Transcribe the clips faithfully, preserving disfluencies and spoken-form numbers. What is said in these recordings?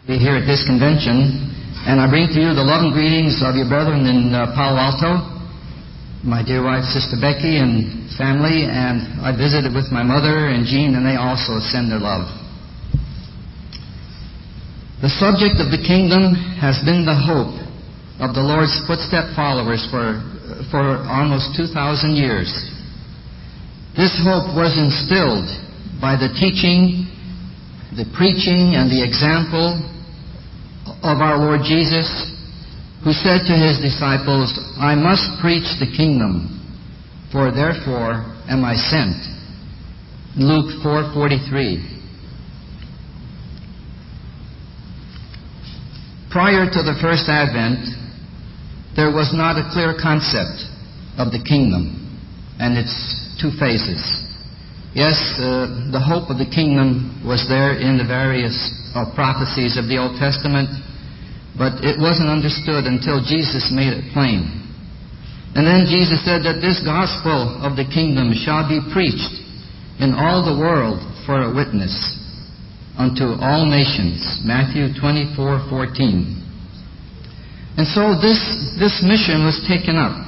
Be here at this convention, and I bring to you the love and greetings of your brethren in uh, Palo Alto, my dear wife, Sister Becky, and family, and I visited with my mother and Jean, and they also send their love. The subject of the kingdom has been the hope of the Lord's footstep followers for, for almost two thousand years. This hope was instilled by the teaching, the preaching, and the example of our Lord Jesus, who said to his disciples, "I must preach the kingdom, for therefore am I sent." Luke four forty-three. Prior to the first advent, there was not a clear concept of the kingdom and its two phases. Yes, uh, the hope of the kingdom was there in the various uh, prophecies of the Old Testament, but it wasn't understood until Jesus made it plain. And then Jesus said that this gospel of the kingdom shall be preached in all the world for a witness unto all nations. Matthew twenty-four fourteen. And so this, this mission was taken up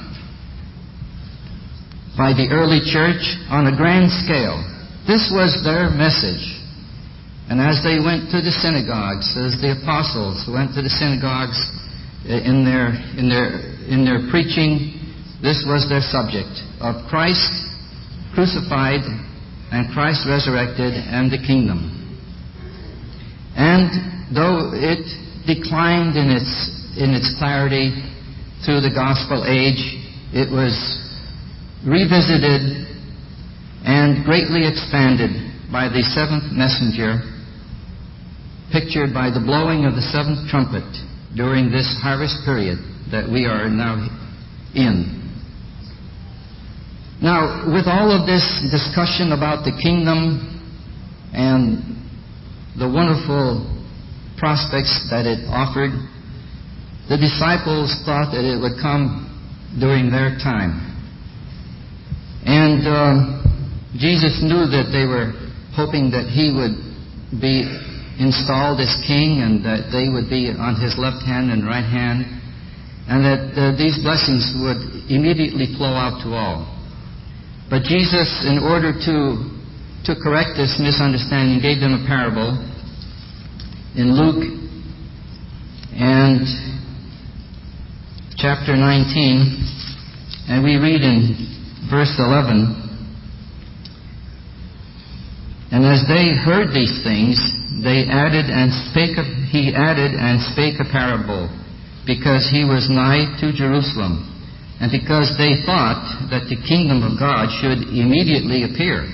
by the early church on a grand scale. This was their message. And as they went to the synagogues, as the apostles went to the synagogues in their, in their, in their preaching, this was their subject of Christ crucified and Christ resurrected and the kingdom. And though it declined in its, in its clarity through the gospel age, it was revisited and greatly expanded by the seventh messenger, pictured by the blowing of the seventh trumpet during this harvest period that we are now in. Now, with all of this discussion about the kingdom and the wonderful prospects that it offered, the disciples thought that it would come during their time. And uh, Jesus knew that they were hoping that he would be installed as king and that they would be on his left hand and right hand, and that uh, these blessings would immediately flow out to all. But Jesus, in order to, to correct this misunderstanding, gave them a parable in Luke and chapter nineteen, and we read in verse eleven, "And as they heard these things, they added and spake a, he added and spake a parable, because he was nigh to Jerusalem, and because they thought that the kingdom of God should immediately appear."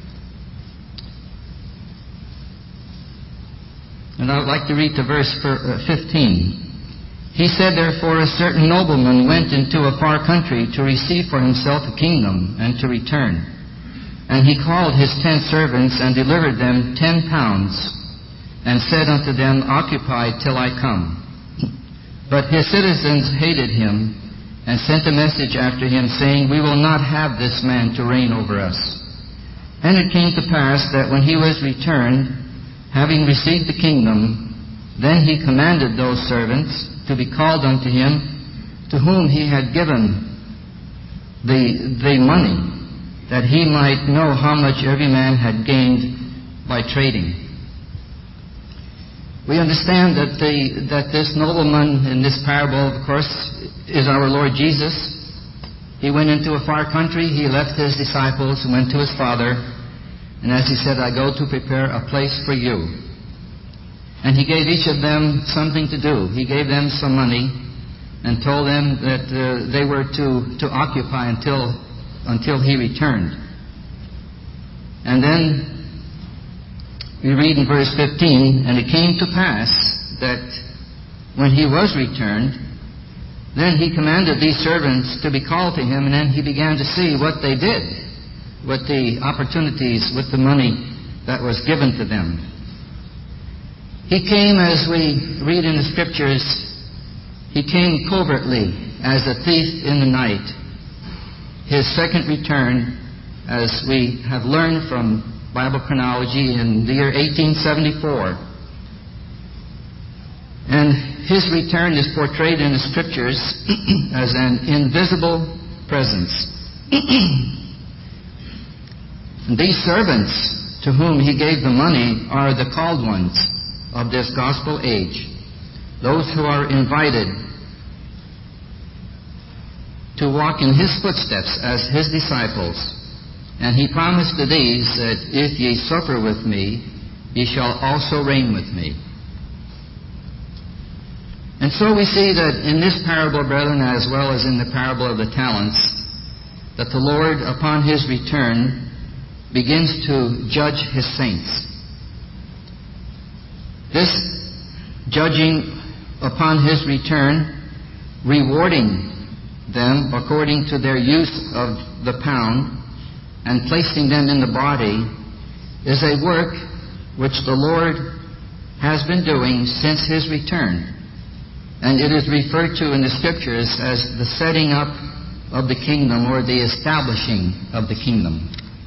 And I would like to read to verse fifteen. "He said, therefore, a certain nobleman went into a far country to receive for himself a kingdom and to return. And he called his ten servants and delivered them ten pounds and said unto them, Occupy till I come. But his citizens hated him and sent a message after him, saying, We will not have this man to reign over us. And it came to pass that when he was returned, having received the kingdom, then he commanded those servants to be called unto him, to whom he had given the, the money, that he might know how much every man had gained by trading. We understand that, the, that this nobleman in this parable, of course, is our Lord Jesus. He went into a far country. He left his disciples and went to his Father. And as he said, I go to prepare a place for you. And he gave each of them something to do. He gave them some money and told them that uh, they were to, to occupy until, until he returned. And then we read in verse fifteen, And it came to pass that when he was returned, then he commanded these servants to be called to him, and then he began to see what they did with the opportunities, with the money that was given to them. He came, as we read in the Scriptures, he came covertly as a thief in the night. His second return, as we have learned from Bible chronology, in the year eighteen seventy-four. And his return is portrayed in the Scriptures as an invisible presence. These servants to whom he gave the money are the called ones of this gospel age, those who are invited to walk in his footsteps as his disciples. And he promised to these that if ye suffer with me, ye shall also reign with me. And so we see that in this parable, brethren, as well as in the parable of the talents, that the Lord, upon his return, begins to judge his saints. This judging upon his return, rewarding them according to their use of the pound and placing them in the body, is a work which the Lord has been doing since his return. And it is referred to in the Scriptures as the setting up of the kingdom, or the establishing of the kingdom.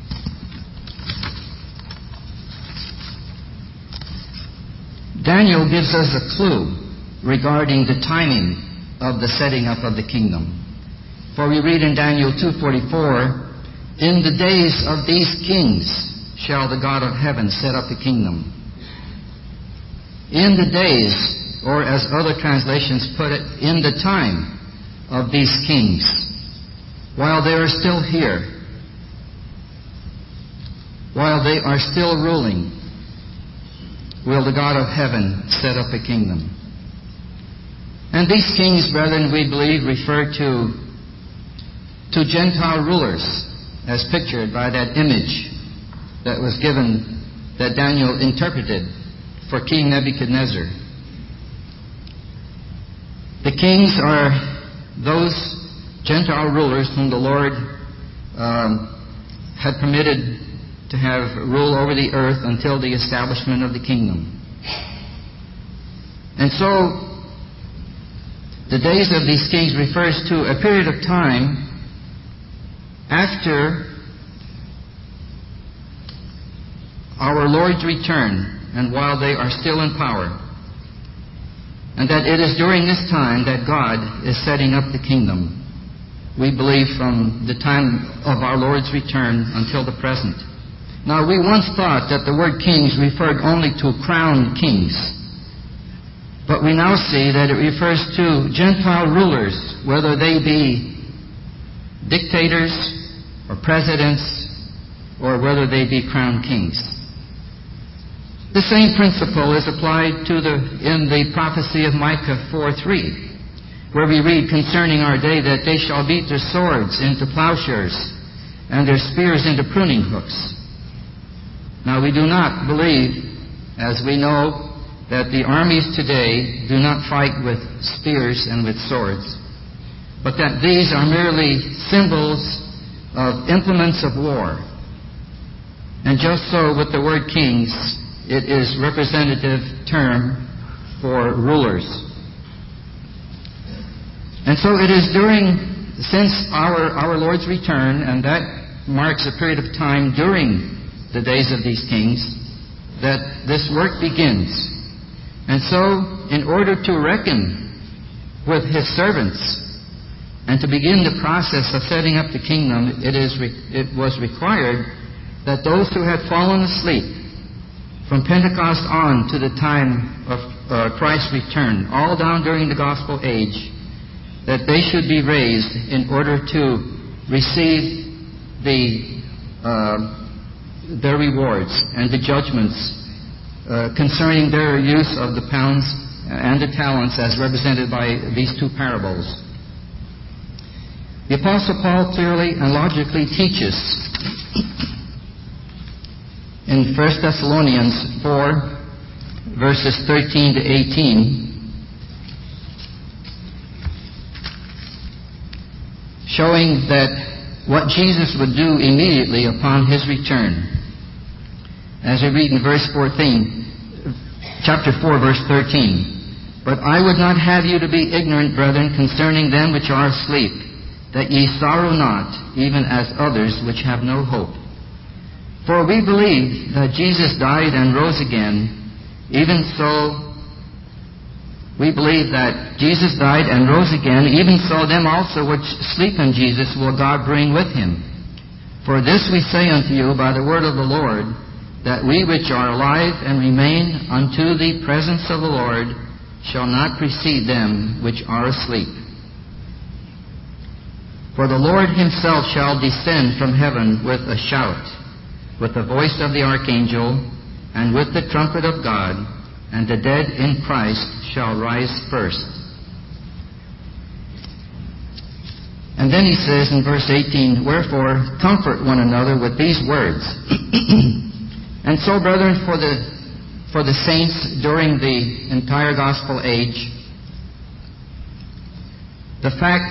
Daniel gives us a clue regarding the timing of the setting up of the kingdom. For we read in Daniel two forty-four, "In the days of these kings shall the God of heaven set up the kingdom." In the days, or as other translations put it, in the time of these kings, while they are still here, while they are still ruling, will the God of heaven set up a kingdom. And these kings, brethren, we believe refer to, to Gentile rulers, as pictured by that image that was given, that Daniel interpreted for King Nebuchadnezzar. The kings are those Gentile rulers whom the Lord um, had permitted to have rule over the earth until the establishment of the kingdom. And so, the days of these kings refers to a period of time after our Lord's return and while they are still in power. And that it is during this time that God is setting up the kingdom. We believe from the time of our Lord's return until the present. Now, we once thought that the word kings referred only to crowned kings. But we now see that it refers to Gentile rulers, whether they be dictators or presidents, or whether they be crowned kings. The same principle is applied to the in the prophecy of Micah four three, where we read concerning our day that they shall beat their swords into plowshares and their spears into pruning hooks. Now, we do not believe, as we know, that the armies today do not fight with spears and with swords, but that these are merely symbols of implements of war. And just so with the word kings, it is representative term for rulers. And so it is during, since our, our Lord's return, and that marks a period of time during the days of these kings, that this work begins. And so, in order to reckon with his servants and to begin the process of setting up the kingdom, it is re- it was required that those who had fallen asleep from Pentecost on to the time of uh, Christ's return, all down during the gospel age, that they should be raised in order to receive the uh, their rewards and the judgments uh, concerning their use of the pounds and the talents as represented by these two parables. The Apostle Paul clearly and logically teaches in First Thessalonians four, verses thirteen to eighteen, showing that what Jesus would do immediately upon his return. As we read in verse fourteen, chapter four, verse thirteen, "But I would not have you to be ignorant, brethren, concerning them which are asleep, that ye sorrow not, even as others which have no hope. For we believe that Jesus died and rose again, even so we believe that Jesus died and rose again. Even so, them also which sleep in Jesus will God bring with him. For this we say unto you by the word of the Lord, that we which are alive and remain unto the presence of the Lord shall not precede them which are asleep. For the Lord himself shall descend from heaven with a shout, with the voice of the archangel, and with the trumpet of God, and the dead in Christ shall rise first. And then he says in verse eighteen, wherefore comfort one another with these words. And so, brethren, for the for the saints during the entire gospel age, the fact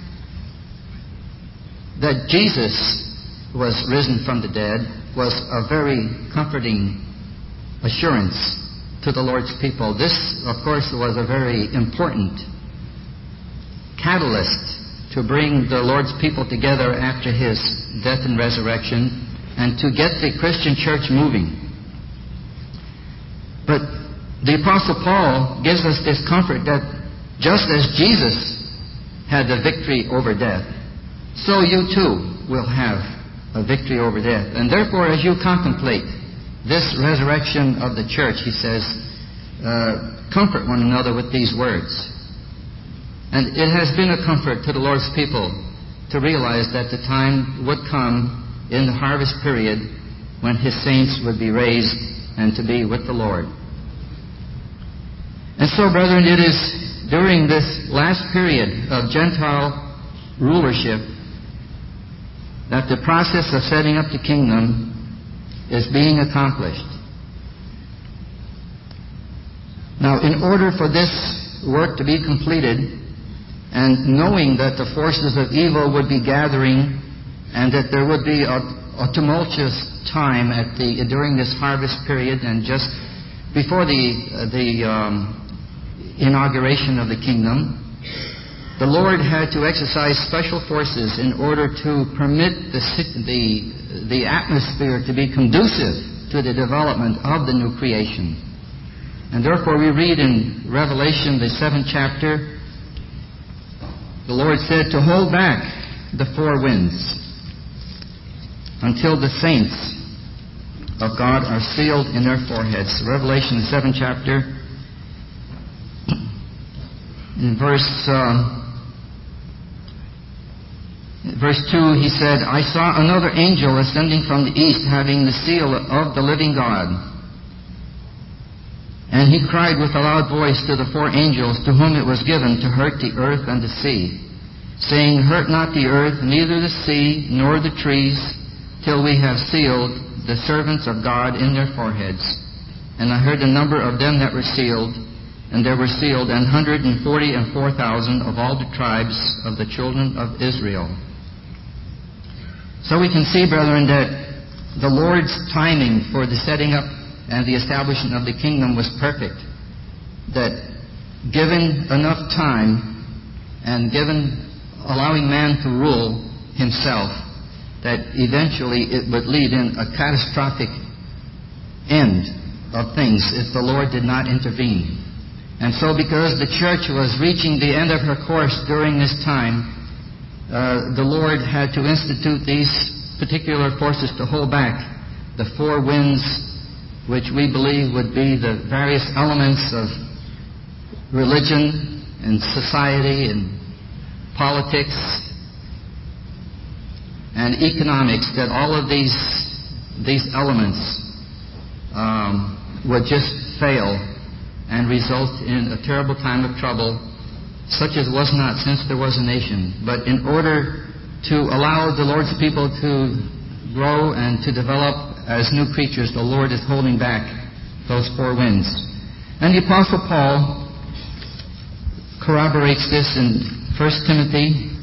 that Jesus was risen from the dead was a very comforting assurance to the Lord's people. This, of course, was a very important catalyst to bring the Lord's people together after his death and resurrection and to get the Christian church moving. But the Apostle Paul gives us this comfort that just as Jesus had the victory over death, so you too will have a victory over death. And therefore, as you contemplate this resurrection of the church, he says, uh, comfort one another with these words. And it has been a comfort to the Lord's people to realize that the time would come in the harvest period when his saints would be raised and to be with the Lord. And so, brethren, it is during this last period of Gentile rulership that the process of setting up the kingdom is being accomplished. Now, in order for this work to be completed, and knowing that the forces of evil would be gathering, and that there would be a, a tumultuous time at the during this harvest period, and just before the uh, the um, inauguration of the kingdom, the Lord had to exercise special forces in order to permit the the the atmosphere to be conducive to the development of the new creation. And therefore, we read in Revelation, the seventh chapter, the Lord said to hold back the four winds until the saints of God are sealed in their foreheads. Revelation, the seventh chapter, in verse um, verse two, he said, I saw another angel ascending from the east, having the seal of the living God. And he cried with a loud voice to the four angels to whom it was given to hurt the earth and the sea, saying, hurt not the earth, neither the sea, nor the trees, till we have sealed the servants of God in their foreheads. And I heard the number of them that were sealed, and there were sealed an hundred and forty and four thousand of all the tribes of the children of Israel. So we can see, brethren, that the Lord's timing for the setting up and the establishment of the kingdom was perfect. That given enough time and given allowing man to rule himself, that eventually it would lead in a catastrophic end of things if the Lord did not intervene. And so because the church was reaching the end of her course during this time, uh, the Lord had to institute these particular forces to hold back the four winds, which we believe would be the various elements of religion and society and politics and economics, that all of these these elements um, would just fail and result in a terrible time of trouble, such as was not since there was a nation. But in order to allow the Lord's people to grow and to develop as new creatures, the Lord is holding back those four winds. And the Apostle Paul corroborates this in First Timothy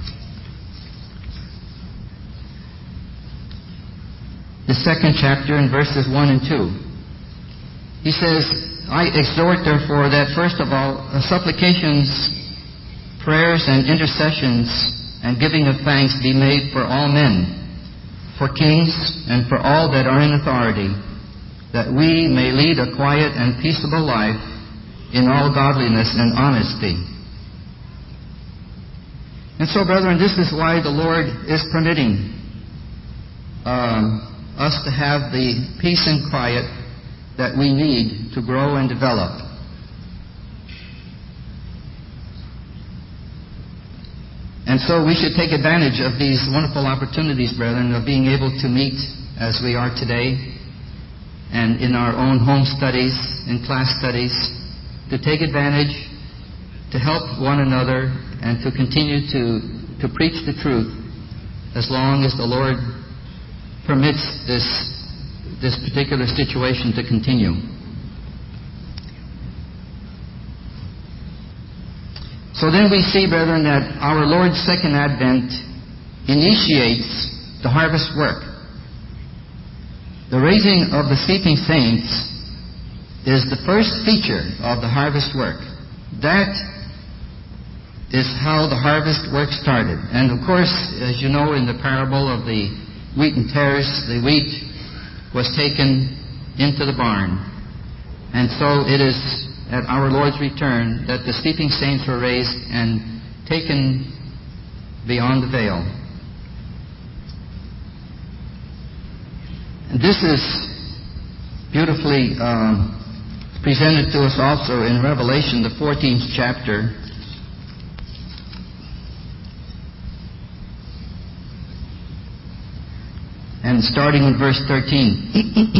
the second chapter in verses one and two. He says, I exhort therefore that first of all supplications, prayers, and intercessions, and giving of thanks be made for all men, for kings, and for all that are in authority, that we may lead a quiet and peaceable life in all godliness and honesty. And so, brethren, this is why the Lord is permitting um, us to have the peace and quiet that we need to grow and develop. And so we should take advantage of these wonderful opportunities, brethren, of being able to meet as we are today and in our own home studies, in class studies, to take advantage, to help one another, and to continue to, to preach the truth as long as the Lord permits this, this particular situation to continue. So then we see, brethren, that our Lord's second advent initiates the harvest work. The raising of the sleeping saints is the first feature of the harvest work. That is how the harvest work started. And of course, as you know, in the parable of the wheat and tares, the wheat was taken into the barn. And so it is at our Lord's return that the sleeping saints were raised and taken beyond the veil. And this is beautifully um, presented to us also in Revelation, the fourteenth chapter. And starting in verse thirteen.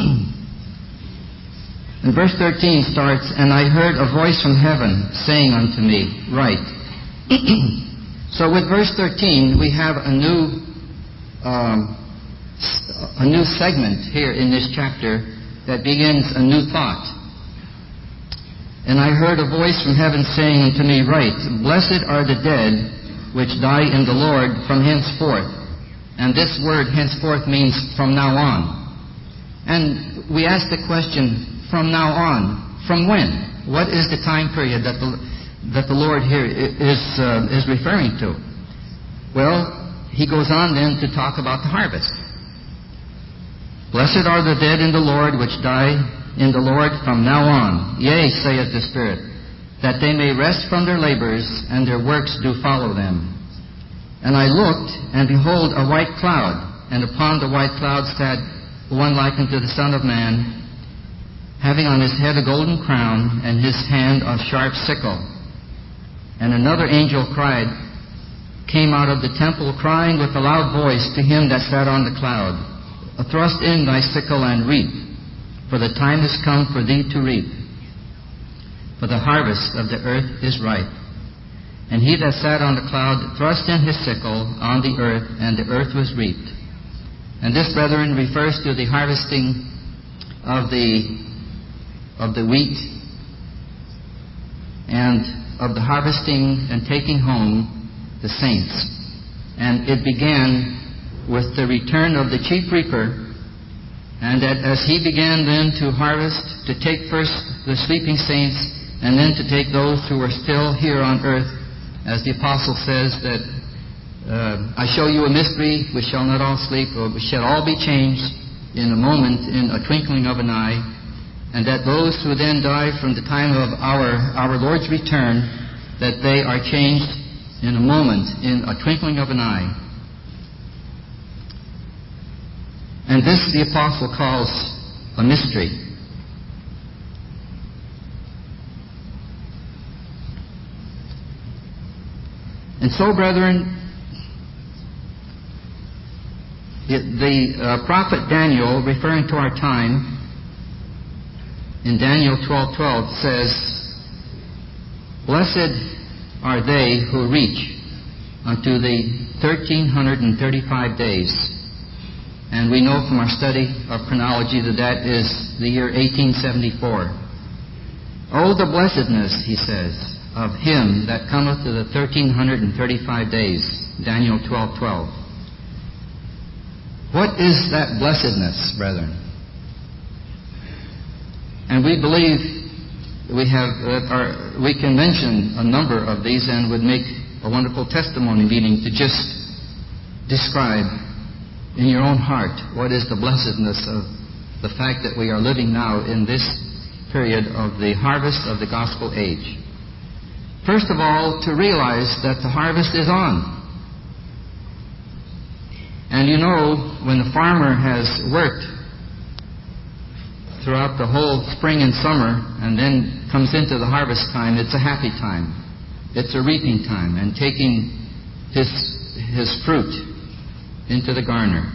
And verse thirteen starts, "And I heard a voice from heaven saying unto me, Write." So with verse thirteen, we have a new um, a new segment here in this chapter that begins a new thought. "And I heard a voice from heaven saying unto me, Write, Blessed are the dead which die in the Lord from henceforth." And this word henceforth means from now on. And we ask the question, from now on, from when? What is the time period that the, that the Lord here is, uh, is referring to? Well, he goes on then to talk about the harvest. "Blessed are the dead in the Lord which die in the Lord from now on. Yea, saith the Spirit, that they may rest from their labors, and their works do follow them. And I looked, and behold, a white cloud, and upon the white cloud sat one like unto the Son of Man, having on his head a golden crown, and his hand a sharp sickle. And another angel cried, came out of the temple, crying with a loud voice to him that sat on the cloud, Thrust in thy sickle and reap, for the time is come for thee to reap. For the harvest of the earth is ripe. And he that sat on the cloud thrust in his sickle on the earth, and the earth was reaped." And this, brethren, refers to the harvesting of the of the wheat and of the harvesting and taking home the saints. And it began with the return of the chief reaper, and that as he began then to harvest, to take first the sleeping saints, and then to take those who were still here on earth, as the apostle says that, uh, "I show you a mystery, we shall not all sleep, or we shall all be changed in a moment, in a twinkling of an eye," and that those who then die from the time of our, our Lord's return, that they are changed in a moment, in a twinkling of an eye. And this the apostle calls a mystery. And so, brethren, the, the uh, prophet Daniel, referring to our time, in Daniel twelve twelve says, "Blessed are they who reach unto the thirteen thirty-five days." And we know from our study of chronology that that is the year eighteen seventy-four. "Oh, the blessedness," he says, "of him that cometh to the thirteen thirty-five days." Daniel twelve twelve. What is that blessedness, brethren? And we believe we have uh, our, we can mention a number of these and would make a wonderful testimony meeting to just describe in your own heart what is the blessedness of the fact that we are living now in this period of the harvest of the gospel age. First of all, to realize that the harvest is on. And you know, when the farmer has worked throughout the whole spring and summer and then comes into the harvest time, it's a happy time. It's a reaping time and taking his, his fruit into the garner.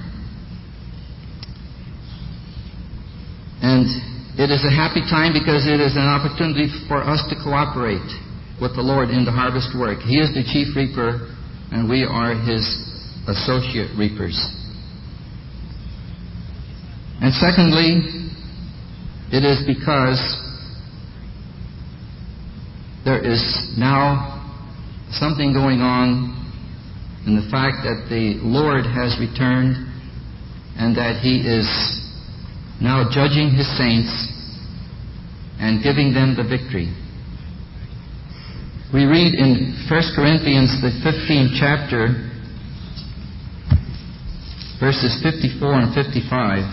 And it is a happy time because it is an opportunity for us to cooperate with the Lord in the harvest work. He is the chief reaper and we are His associate reapers. And secondly, it is because there is now something going on in the fact that the Lord has returned and that He is now judging His saints and giving them the victory. We read in First Corinthians, the fifteenth chapter, verses fifty-four and fifty-five.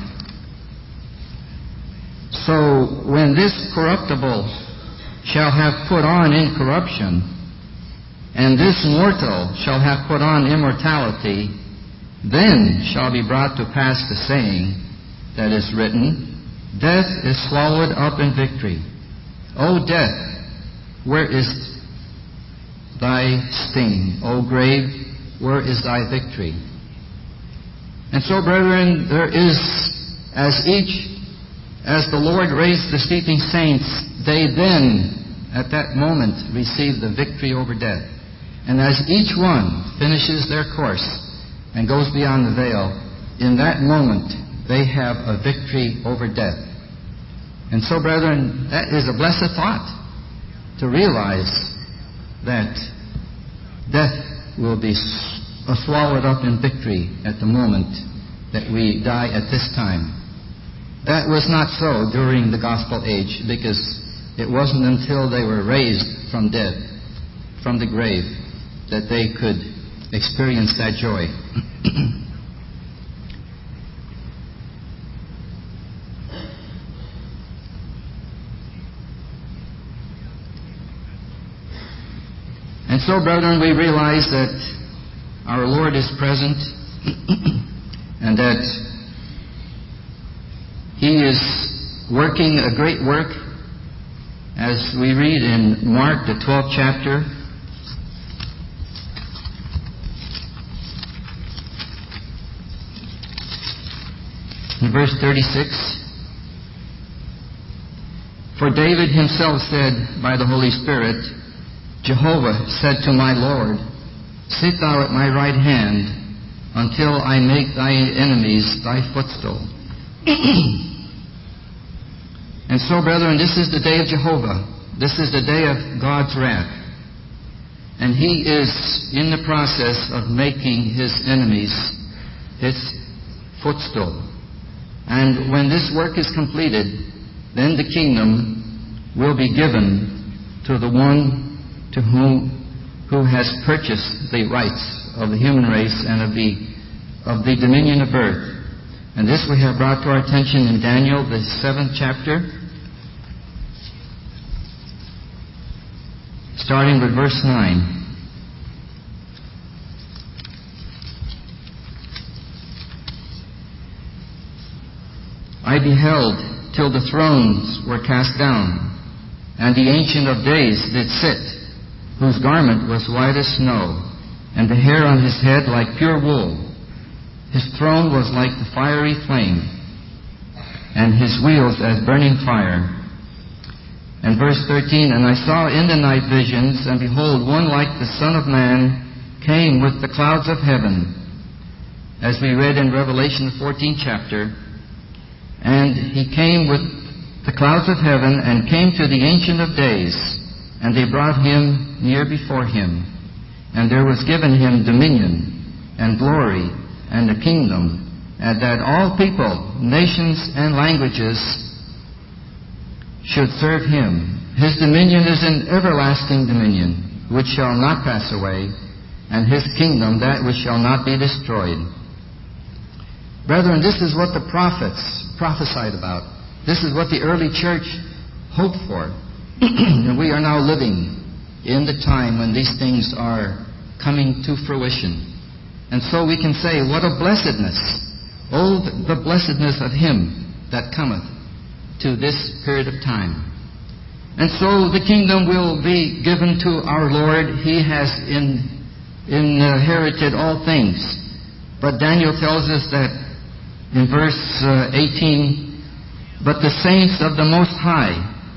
So when this corruptible shall have put on incorruption, and this mortal shall have put on immortality, then shall be brought to pass the saying that is written, Death is swallowed up in victory. O death, where is thy sting? O grave, where is thy victory? And so, brethren, there is, as each, as the Lord raised the sleeping saints, they then, at that moment, receive the victory over death. And as each one finishes their course and goes beyond the veil, in that moment, they have a victory over death. And so, brethren, that is a blessed thought, to realize that death will be swallowed up in victory at the moment that we die at this time. That was not so during the gospel age, because it wasn't until they were raised from death, from the grave, that they could experience that joy. And so, brethren, we realize that our Lord is present and that He is working a great work, as we read in Mark, the twelfth chapter. In verse thirty-six, For David himself said by the Holy Spirit, Jehovah said to my Lord, Sit thou at my right hand until I make thy enemies thy footstool. And so, brethren, this is the day of Jehovah. This is the day of God's wrath. And He is in the process of making His enemies His footstool. And when this work is completed, then the kingdom will be given to the one to whom who has purchased the rights of the human race and of the of the dominion of earth. And this we have brought to our attention in Daniel, the seventh chapter, starting with verse nine. I beheld till the thrones were cast down, and the Ancient of Days did sit, whose garment was white as snow, and the hair on his head like pure wool. His throne was like the fiery flame, and his wheels as burning fire. And verse thirteen, And I saw in the night visions, and behold, one like the Son of Man came with the clouds of heaven, as we read in Revelation, the fourteenth chapter. And he came with the clouds of heaven, and came to the Ancient of Days, and they brought him near before him. And there was given him dominion, and glory, and a kingdom, and that all people, nations, and languages should serve him. His dominion is an everlasting dominion, which shall not pass away, and his kingdom that which shall not be destroyed. Brethren, this is what the prophets prophesied about. This is what the early church hoped for. And we are now living in the time when these things are coming to fruition. And so we can say, what a blessedness! Oh, the blessedness of Him that cometh to this period of time. And so the kingdom will be given to our Lord. He has in, inherited all things. But Daniel tells us that in verse uh, eighteen, but the saints of the Most High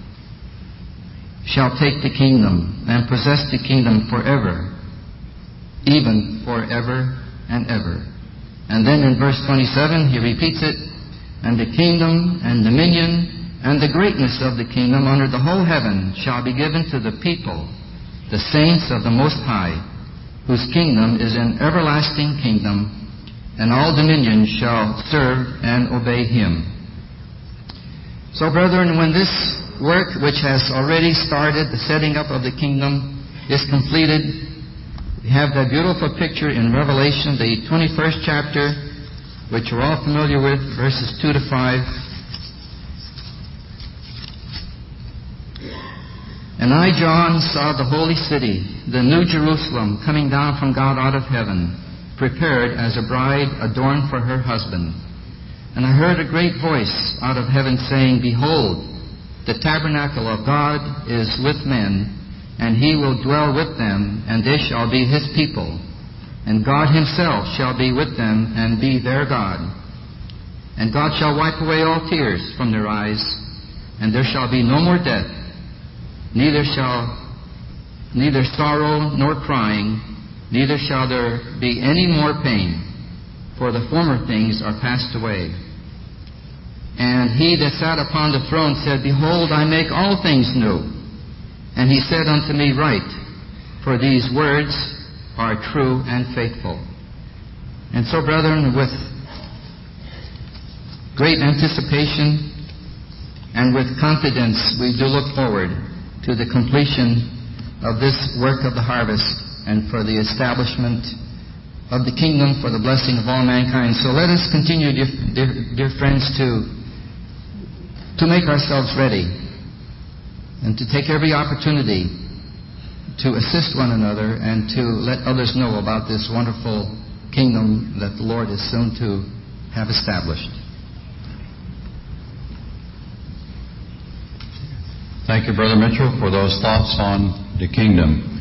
shall take the kingdom and possess the kingdom forever, even forever and ever. And then in verse twenty-seven, he repeats it, and the kingdom and dominion and the greatness of the kingdom under the whole heaven shall be given to the people, the saints of the Most High, whose kingdom is an everlasting kingdom, and all dominions shall serve and obey Him. So, brethren, when this work, which has already started, the setting up of the kingdom, is completed, we have that beautiful picture in Revelation, the twenty-first chapter, which we're all familiar with, verses two to five. And I, John, saw the holy city, the new Jerusalem, coming down from God out of heaven, prepared as a bride adorned for her husband. And I heard a great voice out of heaven saying, Behold, the tabernacle of God is with men, and He will dwell with them, and they shall be His people. And God Himself shall be with them, and be their God. And God shall wipe away all tears from their eyes, and there shall be no more death, neither shall neither sorrow nor crying, neither shall there be any more pain, for the former things are passed away. And He that sat upon the throne said, Behold, I make all things new. And He said unto me, Write, for these words are true and faithful. And so, brethren, with great anticipation and with confidence, we do look forward to the completion of this work of the harvest and for the establishment of the kingdom for the blessing of all mankind. So let us continue, dear, dear, dear friends, to, to make ourselves ready and to take every opportunity to assist one another and to let others know about this wonderful kingdom that the Lord is soon to have established. Thank you, Brother Mitchell, for those thoughts on the kingdom.